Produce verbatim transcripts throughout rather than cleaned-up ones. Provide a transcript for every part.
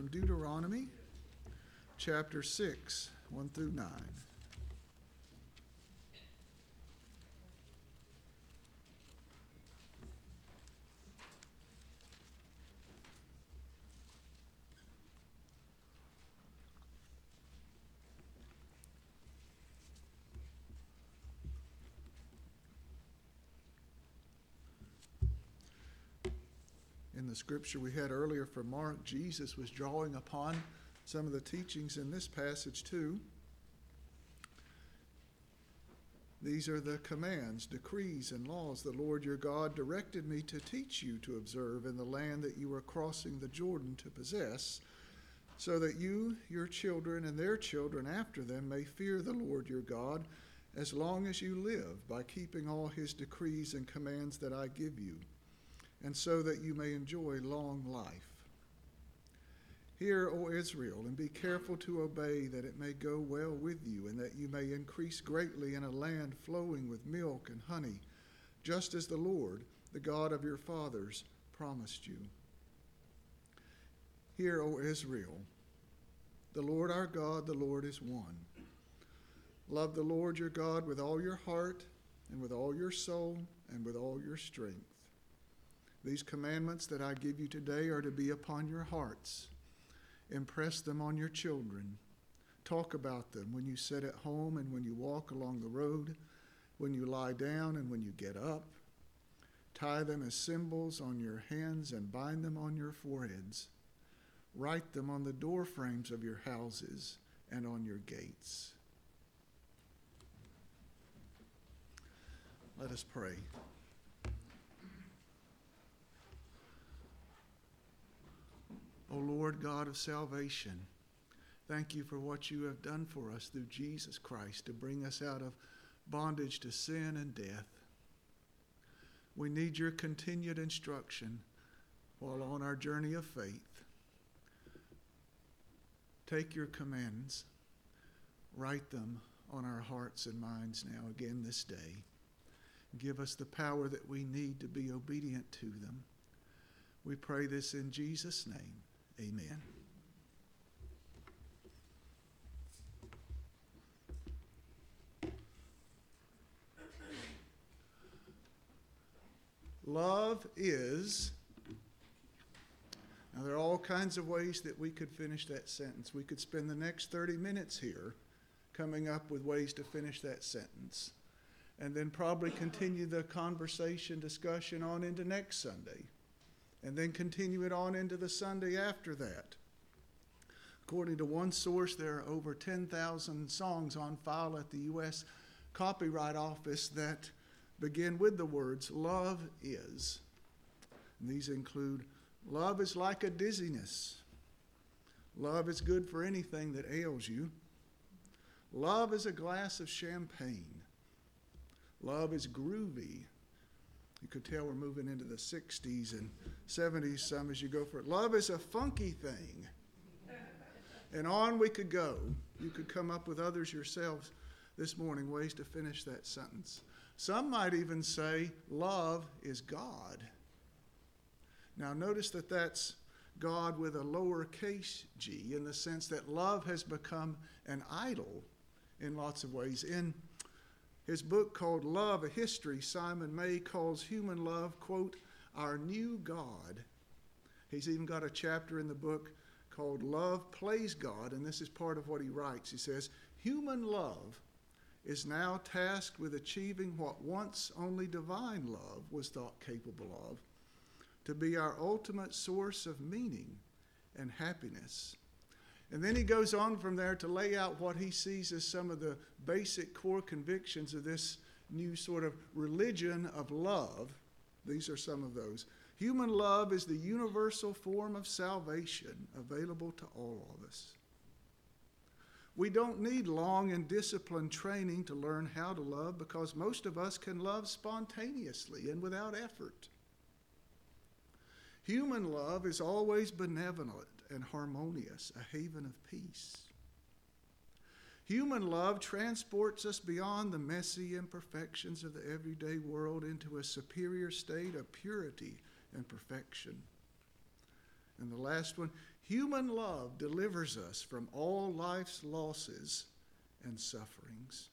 from Deuteronomy chapter six, one through nine. In the scripture we had earlier from Mark, Jesus was drawing upon some of the teachings in this passage too. These are the commands, decrees, and laws the Lord your God directed me to teach you to observe in the land that you are crossing the Jordan to possess, so that you, your children, and their children after them may fear the Lord your God as long as you live, by keeping all his decrees and commands that I give you, and so that you may enjoy long life. Hear, O Israel, and be careful to obey, that it may go well with you, and that you may increase greatly in a land flowing with milk and honey, just as the Lord, the God of your fathers, promised you. Hear, O Israel, the Lord our God, the Lord is one. Love the Lord your God with all your heart, and with all your soul, and with all your strength. These commandments that I give you today are to be upon your hearts. Impress them on your children. Talk about them when you sit at home and when you walk along the road, when you lie down and when you get up. Tie them as symbols on your hands and bind them on your foreheads. Write them on the door frames of your houses and on your gates. Let us pray. O Lord God of salvation, thank you for what you have done for us through Jesus Christ to bring us out of bondage to sin and death. We need your continued instruction while on our journey of faith. Take your commands, write them on our hearts and minds now again this day. Give us the power that we need to be obedient to them. We pray this in Jesus' name. Amen. Love is. Now, there are all kinds of ways that we could finish that sentence. We could spend the next thirty minutes here coming up with ways to finish that sentence, and then probably continue the conversation, discussion on into next Sunday, and then continue it on into the Sunday after that. According to one source, there are over ten thousand songs on file at the U S Copyright Office that begin with the words, love is. And these include, love is like a dizziness. Love is good for anything that ails you. Love is a glass of champagne. Love is groovy. You could tell we're moving into the sixties and seventies some as you go for it. Love is a funky thing. And on we could go. You could come up with others yourselves this morning, ways to finish that sentence. Some might even say, love is God. Now notice that that's God with a lowercase g, in the sense that love has become an idol in lots of ways. In his book called Love, A History, Simon May calls human love, quote, our new God. He's even got a chapter in the book called Love Plays God, and this is part of what he writes. He says, human love is now tasked with achieving what once only divine love was thought capable of, to be our ultimate source of meaning and happiness. And then he goes on from there to lay out what he sees as some of the basic core convictions of this new sort of religion of love. These are some of those. Human love is the universal form of salvation available to all of us. We don't need long and disciplined training to learn how to love, because most of us can love spontaneously and without effort. Human love is always benevolent and harmonious, a haven of peace. Human love transports us beyond the messy imperfections of the everyday world into a superior state of purity and perfection. And the last one, Human love delivers us from all life's losses and sufferings.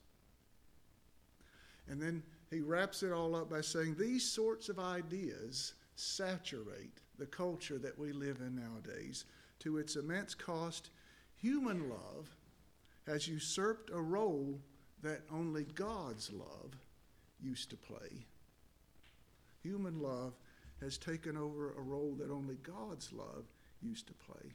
And then he wraps it all up by saying these sorts of ideas saturate the culture that we live in nowadays. To its immense cost, human love has usurped a role that only God's love used to play. Human love has taken over a role that only God's love used to play.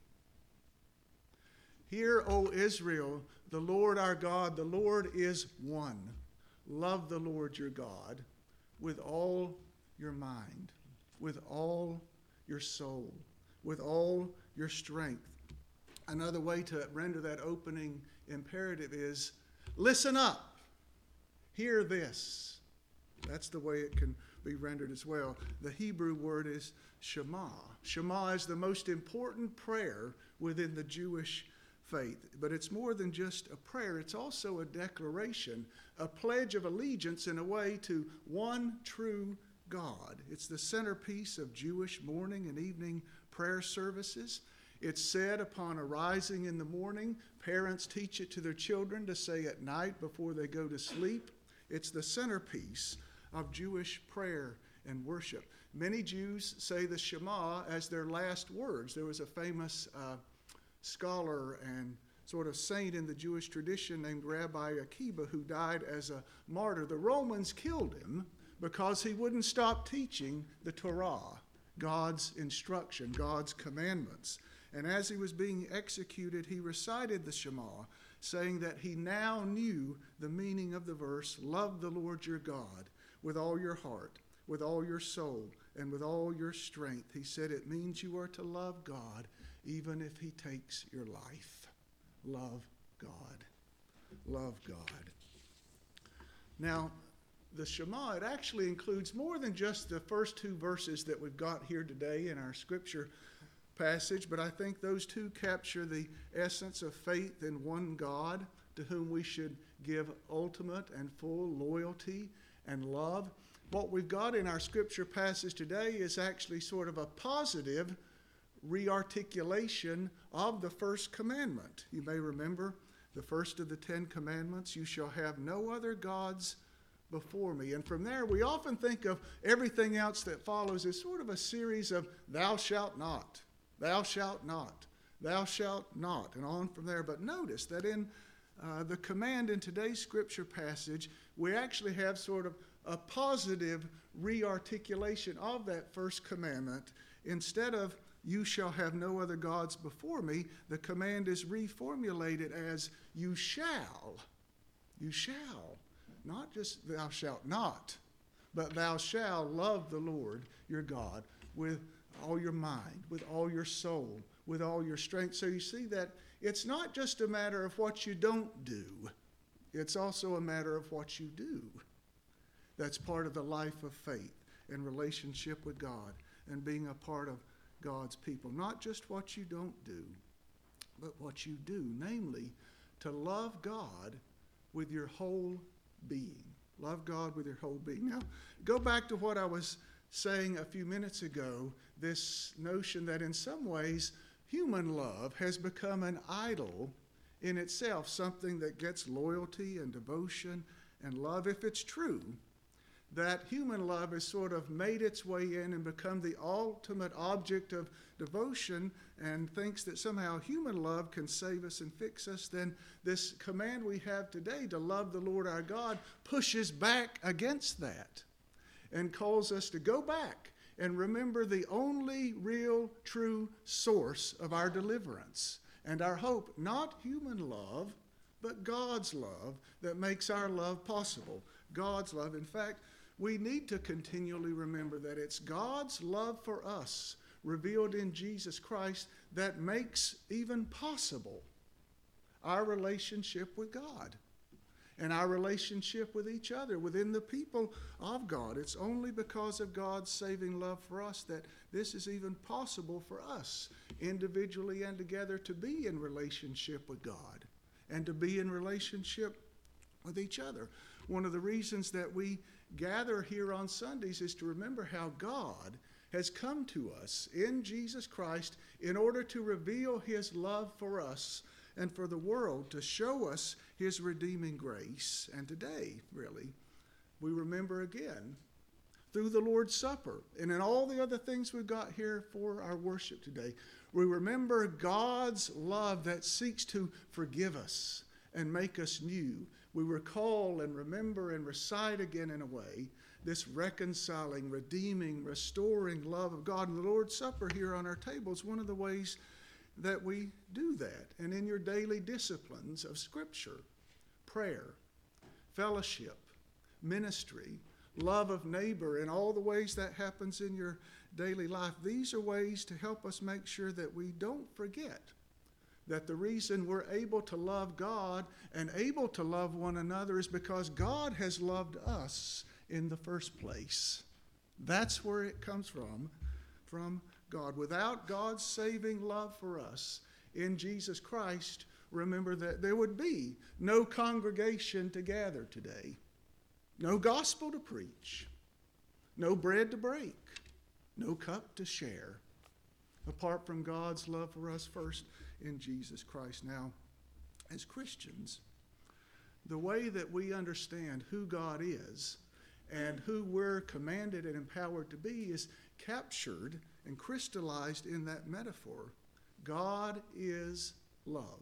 Hear, O Israel, the Lord our God, the Lord is one. Love the Lord your God with all your mind, with all your soul, with all your strength. Another way to render that opening imperative is, listen up, hear this. That's the way it can be rendered as well. The Hebrew word is Shema. Shema is the most important prayer within the Jewish faith. But it's more than just a prayer. It's also a declaration, a pledge of allegiance in a way to one true God. It's the centerpiece of Jewish morning and evening prayer services. It's said upon arising in the morning. Parents teach it to their children to say at night before they go to sleep. It's the centerpiece of Jewish prayer and worship. Many Jews say the Shema as their last words. There was a famous uh, scholar and sort of saint in the Jewish tradition named Rabbi Akiba who died as a martyr. The Romans killed him because he wouldn't stop teaching the Torah, God's instruction, God's commandments. And as he was being executed, he recited the Shema, saying that he now knew the meaning of the verse, love the Lord your God with all your heart, with all your soul, and with all your strength. He said it means you are to love God even if he takes your life. Love God. Love God. Now, the Shema, it actually includes more than just the first two verses that we've got here today in our scripture passage, but I think those two capture the essence of faith in one God to whom we should give ultimate and full loyalty and love. What we've got in our scripture passage today is actually sort of a positive rearticulation of the first commandment. You may remember the first of the Ten Commandments, you shall have no other gods before me. And from there, we often think of everything else that follows as sort of a series of thou shalt not, thou shalt not, thou shalt not, and on from there. But notice that in uh, the command in today's scripture passage, we actually have sort of a positive rearticulation of that first commandment. Instead of you shall have no other gods before me, the command is reformulated as you shall. You shall. Not just thou shalt not, but thou shalt love the Lord your God with all your mind, with all your soul, with all your strength. So you see that it's not just a matter of what you don't do. It's also a matter of what you do. That's part of the life of faith and relationship with God and being a part of God's people. Not just what you don't do, but what you do, namely to love God with your whole being. Love God with your whole being. Now, go back to what I was saying a few minutes ago, this notion that in some ways human love has become an idol in itself, something that gets loyalty and devotion and love. If it's true that human love has sort of made its way in and become the ultimate object of devotion and thinks that somehow human love can save us and fix us, then this command we have today to love the Lord our God pushes back against that and calls us to go back and remember the only real true source of our deliverance and our hope, not human love, but God's love that makes our love possible. God's love. In fact, we need to continually remember that it's God's love for us revealed in Jesus Christ that makes even possible our relationship with God and our relationship with each other within the people of God. It's only because of God's saving love for us that this is even possible for us individually and together to be in relationship with God and to be in relationship with each other. One of the reasons that we gather here on Sundays is to remember how God has come to us in Jesus Christ in order to reveal his love for us and for the world, to show us his redeeming grace. And today, really, we remember again through the Lord's Supper and in all the other things we've got here for our worship today. We remember God's love that seeks to forgive us and make us new. We recall and remember and recite again in a way this reconciling, redeeming, restoring love of God. And the Lord's Supper here on our table is one of the ways that we do that. And in your daily disciplines of Scripture, prayer, fellowship, ministry, love of neighbor, and all the ways that happens in your daily life, these are ways to help us make sure that we don't forget that the reason we're able to love God and able to love one another is because God has loved us in the first place. That's where it comes from, from God. Without God's saving love for us in Jesus Christ, remember that there would be no congregation to gather today, no gospel to preach, no bread to break, no cup to share, apart from God's love for us first in Jesus Christ. Now, as Christians, the way that we understand who God is and who we're commanded and empowered to be is captured and crystallized in that metaphor. God is love.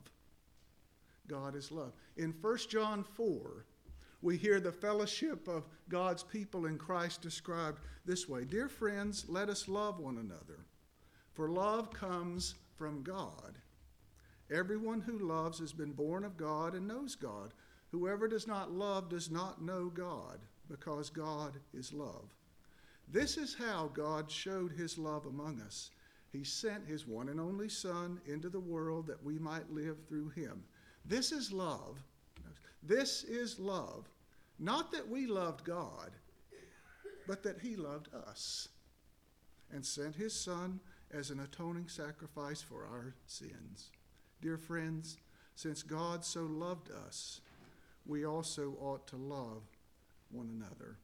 God is love. In First John four, we hear the fellowship of God's people in Christ described this way. Dear friends, let us love one another, for love comes from God. Everyone who loves has been born of God and knows God. Whoever does not love does not know God, because God is love. This is how God showed his love among us. He sent his one and only Son into the world that we might live through him. This is love. This is love. Not that we loved God, but that he loved us and sent his Son as an atoning sacrifice for our sins. Dear friends, since God so loved us, we also ought to love one another.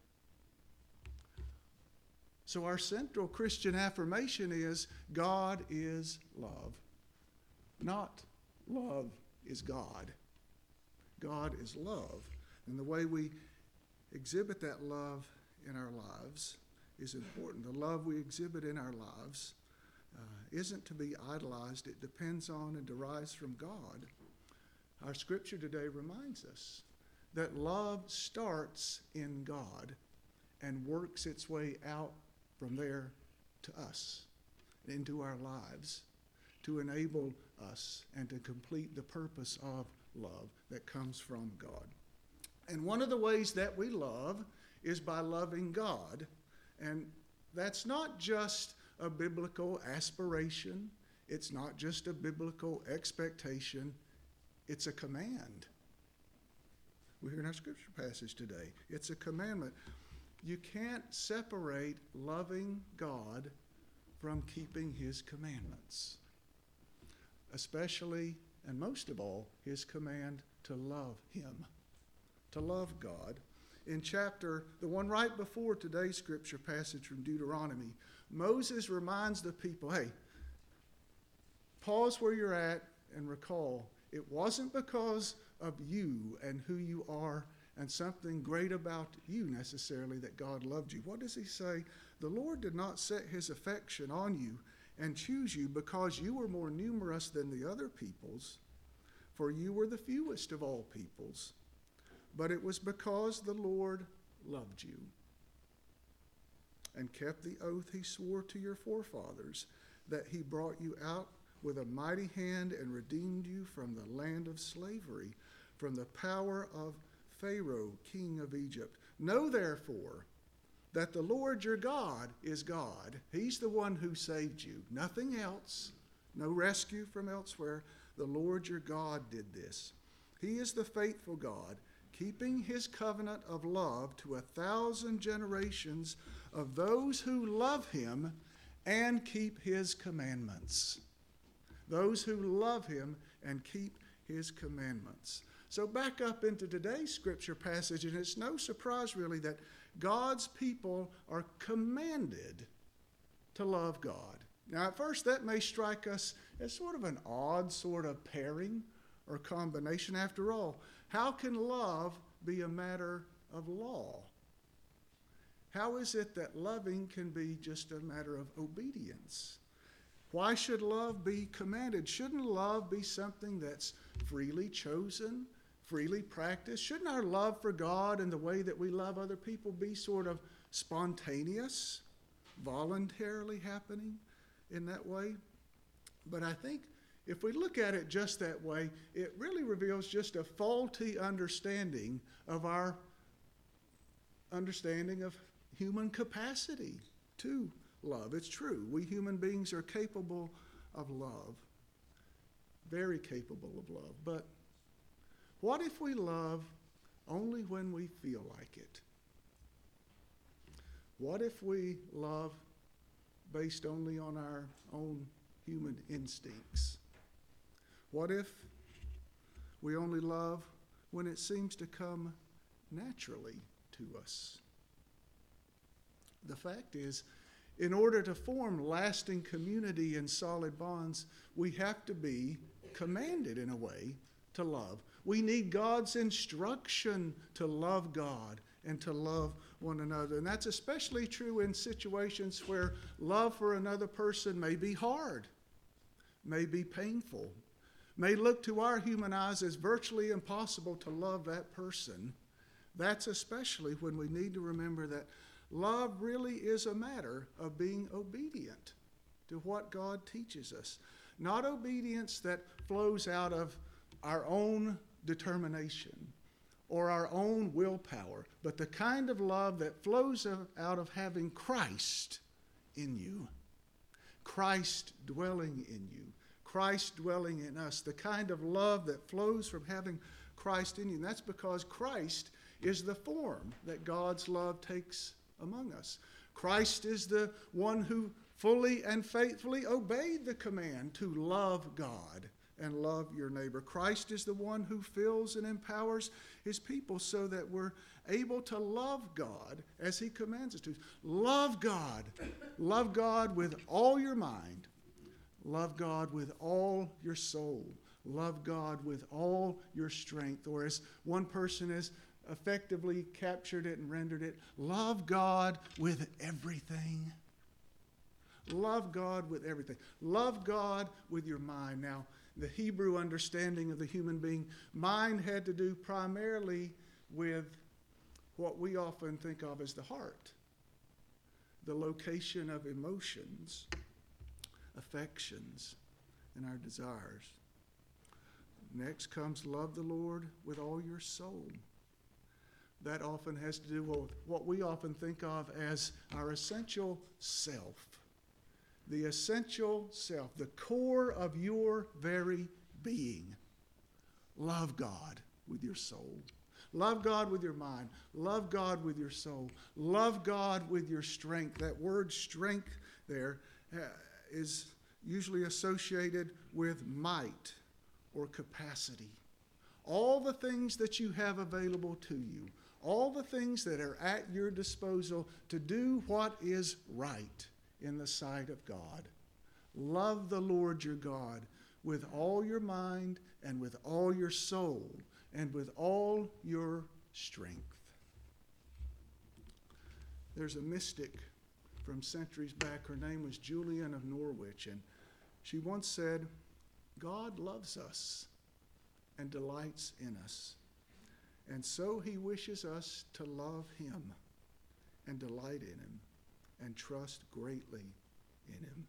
So our central Christian affirmation is God is love, not love is God. God is love. And the way we exhibit that love in our lives is important. The love we exhibit in our lives uh, isn't to be idolized. It depends on and derives from God. Our scripture today reminds us that love starts in God and works its way out from there to us, into our lives, to enable us and to complete the purpose of love that comes from God. And one of the ways that we love is by loving God. And that's not just a biblical aspiration. It's not just a biblical expectation. It's a command. We hear in our scripture passage today. It's a commandment. You can't separate loving God from keeping his commandments, especially and most of all, his command to love him, to love God. In chapter, the one right before today's scripture passage from Deuteronomy, Moses reminds the people, hey, pause where you're at and recall, it wasn't because of you and who you are and something great about you necessarily that God loved you. What does he say? The Lord did not set his affection on you and choose you because you were more numerous than the other peoples, for you were the fewest of all peoples, but it was because the Lord loved you and kept the oath he swore to your forefathers, that he brought you out with a mighty hand and redeemed you from the land of slavery, from the power of Pharaoh, king of Egypt. Know therefore that the Lord your God is God. He's the one who saved you, nothing else, no rescue from elsewhere. The Lord your God did this. He is the faithful God, keeping his covenant of love to a thousand generations of those who love him and keep his commandments. Those who love him and keep his commandments. So back up into today's scripture passage, and it's no surprise really that God's people are commanded to love God. Now, at first, that may strike us as sort of an odd sort of pairing or combination. After all, how can love be a matter of law? How is it that loving can be just a matter of obedience? Why should love be commanded? Shouldn't love be something that's freely chosen, freely practiced? Shouldn't our love for God and the way that we love other people be sort of spontaneous, voluntarily happening in that way? But I think if we look at it just that way, it really reveals just a faulty understanding of our understanding of human capacity to love. It's true. We human beings are capable of love, very capable of love. But what if we love only when we feel like it? What if we love based only on our own human instincts? What if we only love when it seems to come naturally to us? The fact is, in order to form lasting community and solid bonds, we have to be commanded in a way to love. We need God's instruction to love God and to love one another. And that's especially true in situations where love for another person may be hard, may be painful, may look to our human eyes as virtually impossible to love that person. That's especially when we need to remember that love really is a matter of being obedient to what God teaches us. Not obedience that flows out of our own determination or our own willpower, but the kind of love that flows out of having Christ in you, Christ dwelling in you, Christ dwelling in us, the kind of love that flows from having Christ in you. And that's because Christ is the form that God's love takes among us. Christ is the one who fully and faithfully obeyed the command to love God and love your neighbor. Christ is the one who fills and empowers his people so that we're able to love God as he commands us to. Love God. Love God with all your mind. Love God with all your soul. Love God with all your strength. Or as one person has effectively captured it and rendered it, love God with everything. Love God with everything. Love God with your mind. Now, the Hebrew understanding of the human being, mind had to do primarily with what we often think of as the heart, the location of emotions, affections, and our desires. Next comes love the Lord with all your soul. That often has to do with what we often think of as our essential self. The essential self, the core of your very being. Love God with your soul. Love God with your mind. Love God with your soul. Love God with your strength. That word strength there uh, is usually associated with might or capacity. All the things that you have available to you, all the things that are at your disposal to do what is right in the sight of God. Love the Lord your God with all your mind and with all your soul and with all your strength. There's a mystic from centuries back. Her name was Julian of Norwich, and she once said, God loves us and delights in us, and so he wishes us to love him and delight in him and trust greatly in him.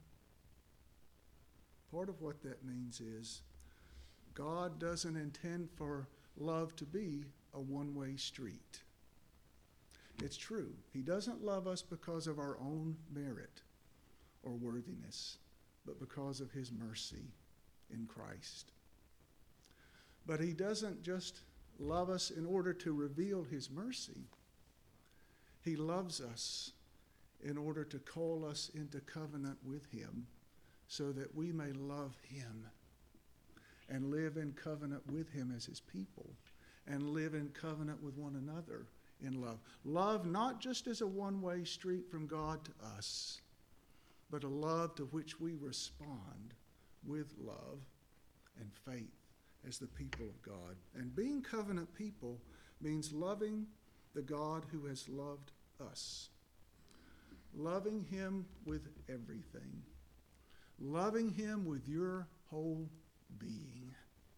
Part of what that means is God doesn't intend for love to be a one-way street. It's true. He doesn't love us because of our own merit or worthiness, but because of his mercy in Christ. But he doesn't just love us in order to reveal his mercy. He loves us in order to call us into covenant with him so that we may love him and live in covenant with him as his people and live in covenant with one another in love. Love not just as a one-way street from God to us, but a love to which we respond with love and faith as the people of God. And being covenant people means loving the God who has loved us, loving him with everything, loving him with your whole being.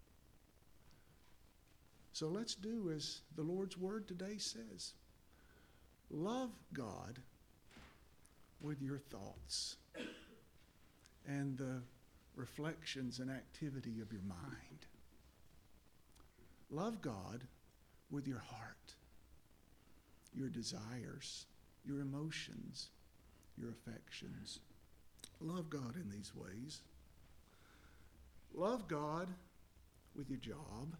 So let's do as the Lord's word today says. Love God with your thoughts and the reflections and activity of your mind. Love God with your heart, your desires, your emotions, your affections. Love God in these ways. Love God with your job.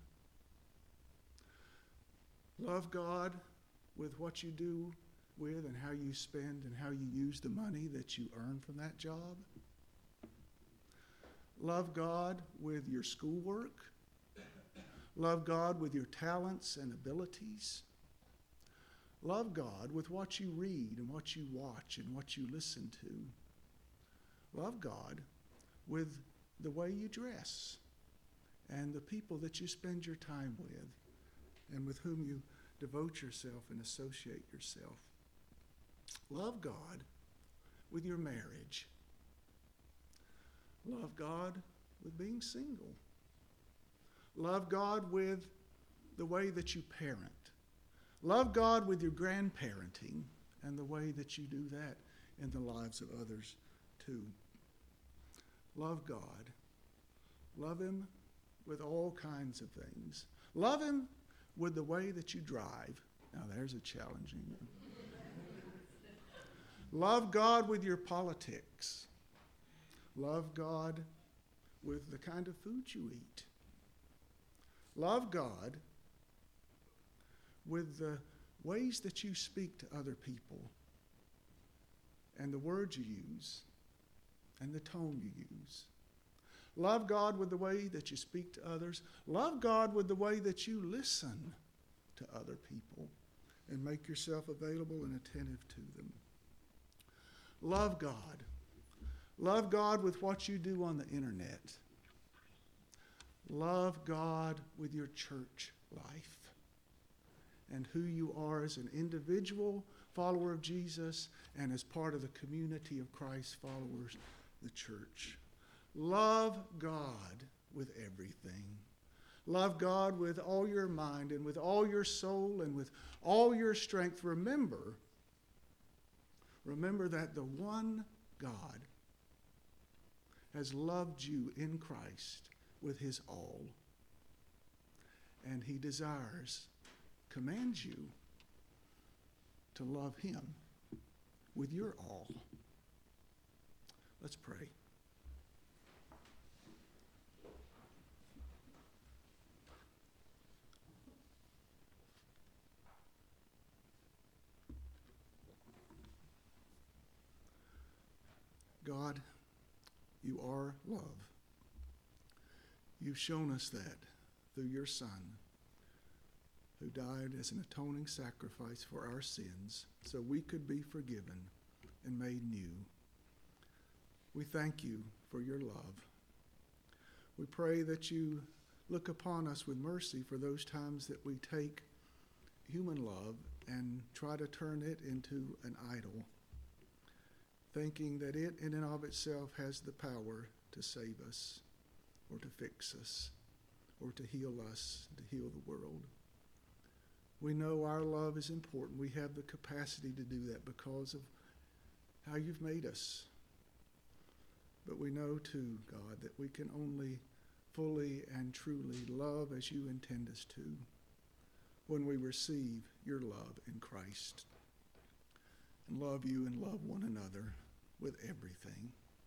Love God with what you do with and how you spend and how you use the money that you earn from that job. Love God with your schoolwork. Love God with your talents and abilities. Love God with what you read and what you watch and what you listen to. Love God with the way you dress and the people that you spend your time with and with whom you devote yourself and associate yourself. Love God with your marriage. Love God with being single. Love God with the way that you parent. Love God with your grandparenting and the way that you do that in the lives of others too. Love God. Love him with all kinds of things. Love him with the way that you drive. Now there's a challenging one. Love God with your politics. Love God with the kind of food you eat. Love God with the ways that you speak to other people and the words you use and the tone you use. Love God with the way that you speak to others. Love God with the way that you listen to other people and make yourself available and attentive to them. Love God. Love God with what you do on the internet. Love God with your church life and who you are as an individual follower of Jesus and as part of the community of Christ followers, the church. Love God with everything. Love God with all your mind and with all your soul and with all your strength. Remember, remember that the one God has loved you in Christ with his all. And he desires, commands you to love him with your all. Let's pray. God, you are love. You've shown us that through your Son, who died as an atoning sacrifice for our sins so we could be forgiven and made new. We thank you for your love. We pray that you look upon us with mercy for those times that we take human love and try to turn it into an idol, thinking that it in and of itself has the power to save us or to fix us or to heal us, to heal the world. We know our love is important. We have the capacity to do that because of how you've made us. But we know too, God, that we can only fully and truly love as you intend us to when we receive your love in Christ and love you and love one another with everything.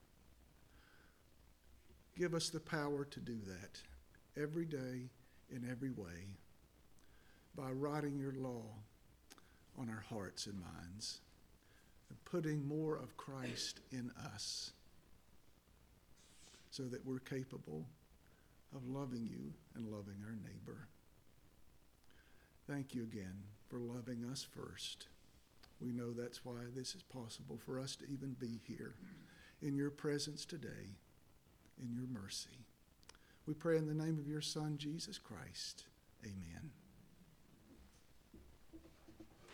Give us the power to do that every day in every way by writing your law on our hearts and minds and putting more of Christ in us so that we're capable of loving you and loving our neighbor. Thank you again for loving us first. We know that's why this is possible for us to even be here. in your presence today, in your mercy. We pray in the name of your Son, Jesus Christ. Amen.